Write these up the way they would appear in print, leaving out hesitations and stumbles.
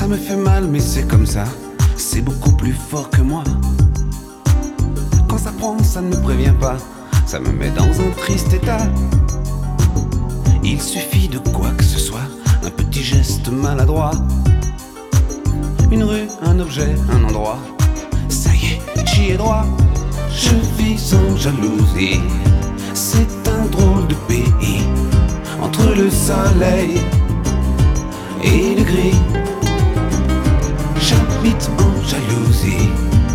Ça me fait mal mais c'est comme ça, c'est beaucoup plus fort que moi. Quand ça prend, ça ne me prévient pas, ça me met dans un triste état. Il suffit de quoi que ce soit, un petit geste maladroit. Une rue, un objet, un endroit, ça y est, j'y ai droit. Je vis sans jalousie, c'est un drôle de pays. Entre le soleil et le gris, j'habite en jalousie,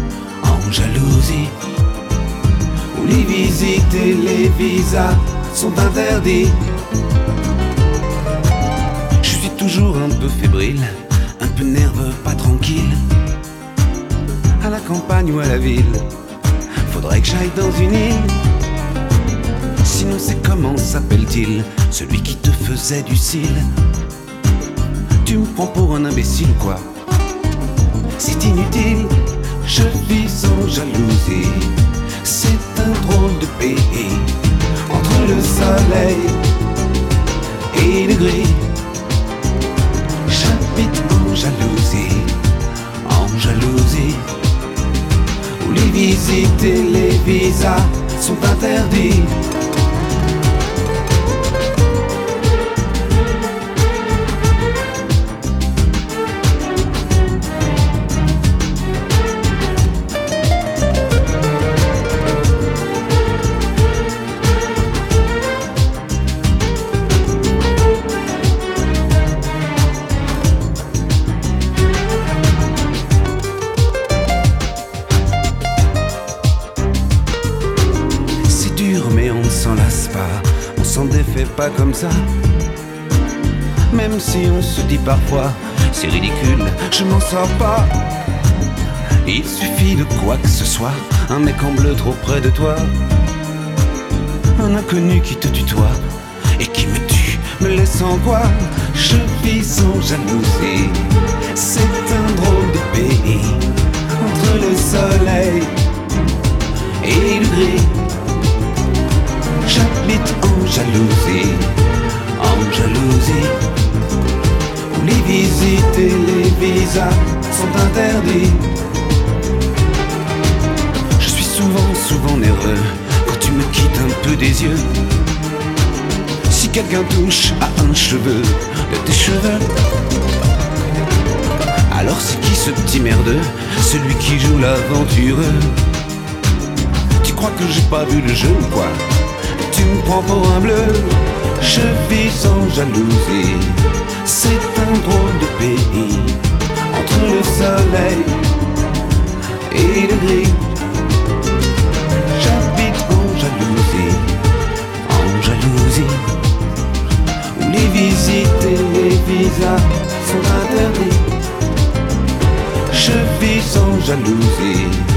où les visites et les visas sont interdits. Je suis toujours un peu fébrile, un peu nerveux, pas tranquille. À la campagne ou à la ville, faudrait que j'aille dans une île. Sinon c'est comment s'appelle-t-il, celui qui te faisait du cil? Tu me prends pour un imbécile ou quoi? C'est inutile, je vis sans jalousie. C'est un drôle de pays, entre le soleil et le gris. J'habite en jalousie, où les visites et les visas sont interdits. Mais on ne s'en lasse pas, on s'en défait pas comme ça. Même si on se dit parfois, c'est ridicule, je m'en sors pas. Il suffit de quoi que ce soit, un mec en bleu trop près de toi, un inconnu qui te tutoie et qui me tue, me laissant quoi? Je vis sans jalousie, c'est un drôle de pays, entre le soleil et le gris. J'habite en jalousie, où les visites et les visas sont interdits. Je suis souvent nerveux quand tu me quittes un peu des yeux. Si quelqu'un touche à un cheveu de tes cheveux, alors c'est qui ce petit merdeux, celui qui joue l'aventureux? Tu crois que j'ai pas vu le jeu ou quoi? Tu me prends pour un bleu, je vis sans jalousie. C'est un drôle de pays, entre le soleil et le gris. J'habite en jalousie, où les visites et les visas sont interdits. Je vis sans jalousie.